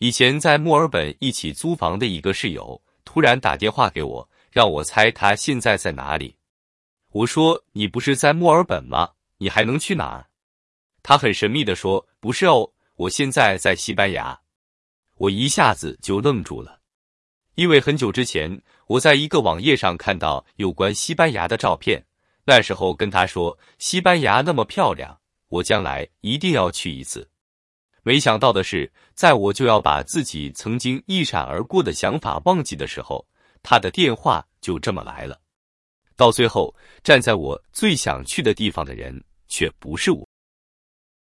以前在墨尔本一起租房的一个室友，突然打电话给我，让我猜他现在在哪里。我说：你不是在墨尔本吗？你还能去哪儿？他很神秘地说：不是哦，我现在在西班牙。我一下子就愣住了，因为很久之前我在一个网页上看到有关西班牙的照片，那时候跟他说西班牙那么漂亮，我将来一定要去一次。没想到的是，在我就要把自己曾经一闪而过的想法忘记的时候，他的电话就这么来了。到最后，站在我最想去的地方的人却不是我。